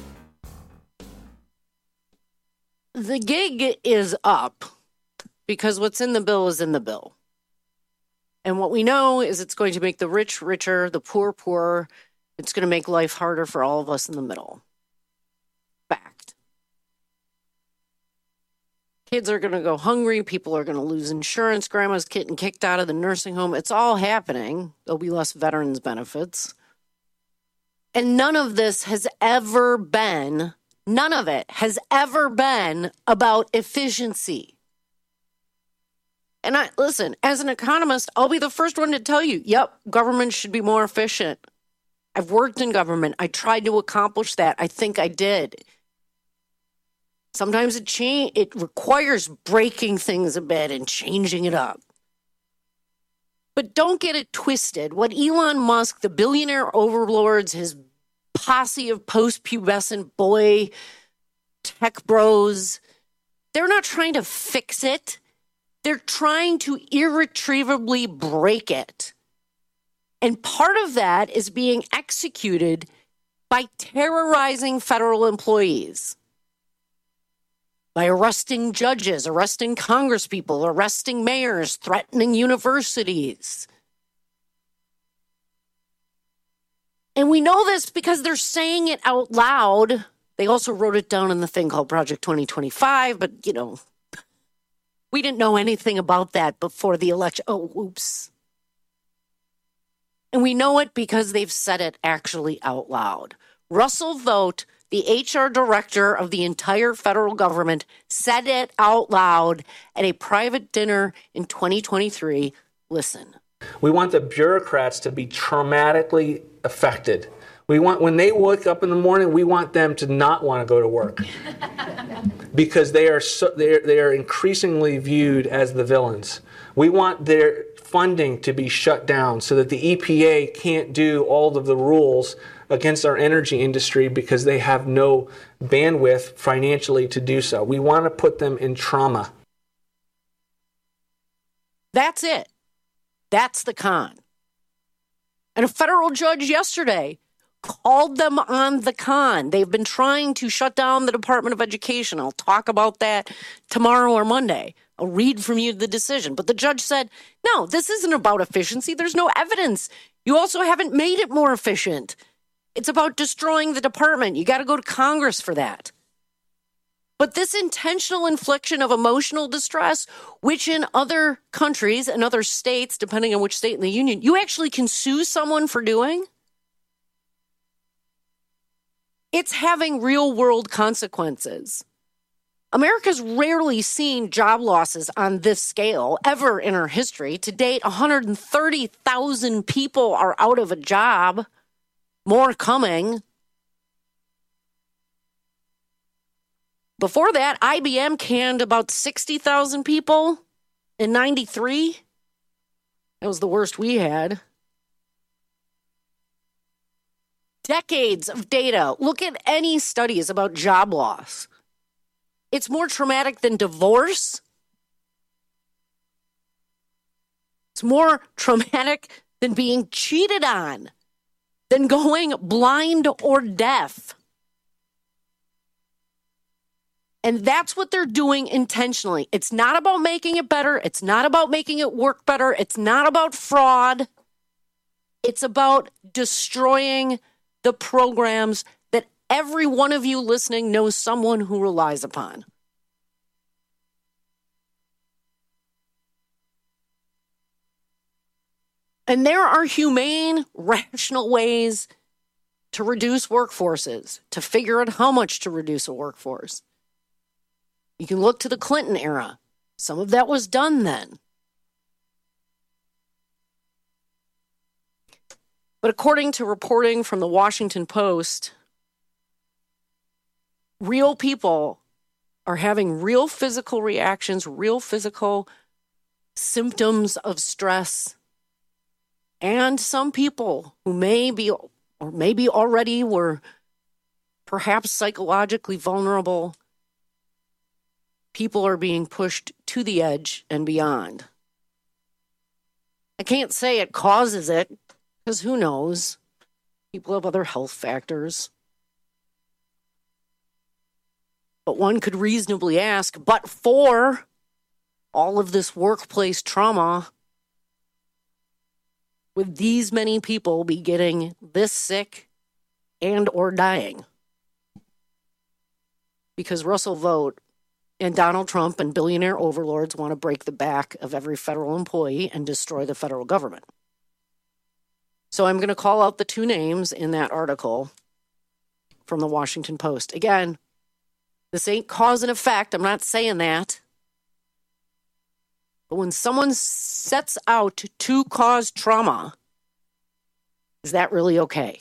The gig is up because what's in the bill is in the bill. And what we know is it's going to make the rich richer, the poor poorer. It's going to make life harder for all of us in the middle. Fact. Kids are going to go hungry. People are going to lose insurance. Grandma's getting kicked out of the nursing home. It's all happening. There'll be less veterans benefits. And none of this has ever been... None of it has ever been about efficiency. And I listen, as an economist, I'll be the first one to tell you, yep, government should be more efficient. I've worked in government. I tried to accomplish that. I think I did. Sometimes it change, it requires breaking things a bit and changing it up. But don't get it twisted. What Elon Musk, the billionaire overlords, his posse of post-pubescent boy tech bros, they're not trying to fix it. They're trying to irretrievably break it. And part of that is being executed by terrorizing federal employees, by arresting judges, arresting congresspeople, arresting mayors, threatening universities. And we know this because they're saying it out loud. They also wrote it down in the thing called Project twenty twenty-five, but, you know, we didn't know anything about that before the election. Oh, oops. And we know it because they've said it actually out loud. Russell Vought, the H R director of the entire federal government, said it out loud at a private dinner in twenty twenty-three. Listen. We want the bureaucrats to be traumatically affected. We want, when they wake up in the morning, we want them to not want to go to work because they are so, they are, they are increasingly viewed as the villains. We want their funding to be shut down so that the E P A can't do all of the rules against our energy industry because they have no bandwidth financially to do so. We want to put them in trauma. That's it. That's the con. And a federal judge yesterday called them on the con. They've been trying to shut down the Department of Education. I'll talk about that tomorrow or Monday. I'll read from you the decision. But the judge said, no, this isn't about efficiency. There's no evidence. You also haven't made it more efficient. It's about destroying the department. You got to go to Congress for that. But this intentional infliction of emotional distress, which in other countries and other states, depending on which state in the union, you actually can sue someone for doing, it's having real-world consequences. America's rarely seen job losses on this scale ever in our history. To date, one hundred thirty thousand people are out of a job, more coming. Before that, I B M canned about sixty thousand people in ninety-three. That was the worst we had. Decades of data. Look at any studies about job loss. It's more traumatic than divorce. It's more traumatic than being cheated on, than going blind or deaf. And that's what they're doing intentionally. It's not about making it better. It's not about making it work better. It's not about fraud. It's about destroying the programs that every one of you listening knows someone who relies upon. And there are humane, rational ways to reduce workforces, to figure out how much to reduce a workforce. You can look to the Clinton era. Some of that was done then. But according to reporting from the Washington Post, real people are having real physical reactions, real physical symptoms of stress. And some people who may be, or maybe already were perhaps psychologically vulnerable, people are being pushed to the edge and beyond. I can't say it causes it, because who knows? People have other health factors. But one could reasonably ask, but for all of this workplace trauma, would these many people be getting this sick and or dying? Because Russell Vought and Donald Trump and billionaire overlords want to break the back of every federal employee and destroy the federal government. So I'm going to call out the two names in that article from the Washington Post. Again, this ain't cause and effect. I'm not saying that. But when someone sets out to cause trauma, is that really okay?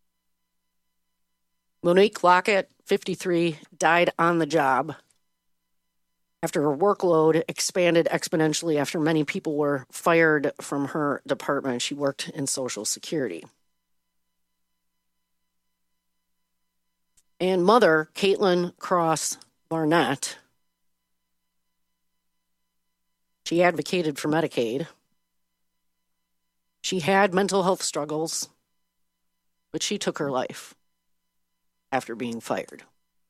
Monique Lockett, fifty-three, died on the job after her workload expanded exponentially after many people were fired from her department. She worked in Social Security. And mother, Caitlin Cross Barnett, she advocated for Medicaid. She had mental health struggles, but she took her life after being fired.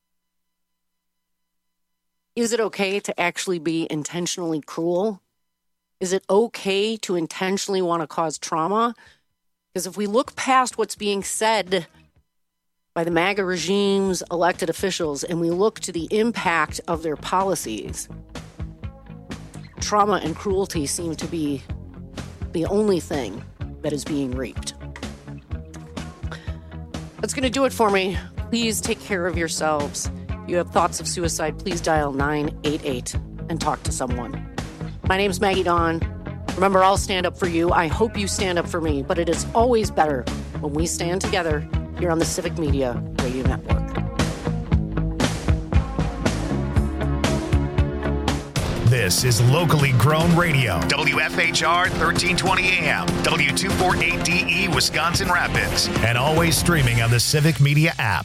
Is it okay to actually be intentionally cruel? Is it okay to intentionally want to cause trauma? Because if we look past what's being said by the MAGA regime's elected officials and we look to the impact of their policies, trauma and cruelty seem to be the only thing that is being reaped. That's going to do it for me. Please take care of yourselves. If you have thoughts of suicide, please dial nine eight eight and talk to someone. My name's Maggie Dawn. Remember, I'll stand up for you. I hope you stand up for me, but it is always better when we stand together here on the Civic Media Radio Network. This is locally grown radio. W F H R thirteen twenty A M, W two forty-eight D E, Wisconsin Rapids, and always streaming on the Civic Media app.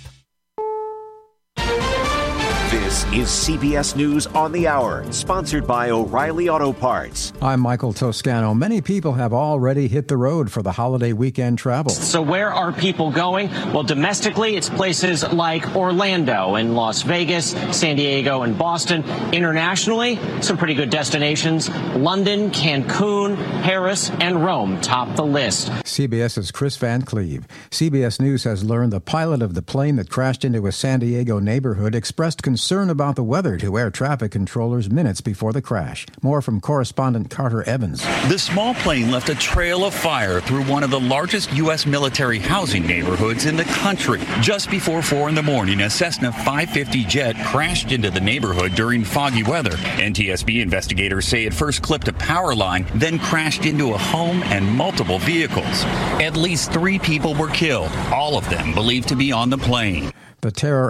This is C B S News on the Hour, sponsored by O'Reilly Auto Parts. I'm Michael Toscano. Many people have already hit the road for the holiday weekend travel. So where are people going? Well, domestically, it's places like Orlando and Las Vegas, San Diego and Boston. Internationally, some pretty good destinations. London, Cancun, Paris, and Rome top the list. CBS's Chris Van Cleve. C B S News has learned the pilot of the plane that crashed into a San Diego neighborhood expressed concern about the weather to air traffic controllers minutes before the crash. More from correspondent Carter Evans. The small plane left a trail of fire through one of the largest U S military housing neighborhoods in the country. Just before four in the morning, a Cessna five fifty jet crashed into the neighborhood during foggy weather. N T S B investigators say it first clipped a power line, then crashed into a home and multiple vehicles. At least three people were killed, all of them believed to be on the plane. The terror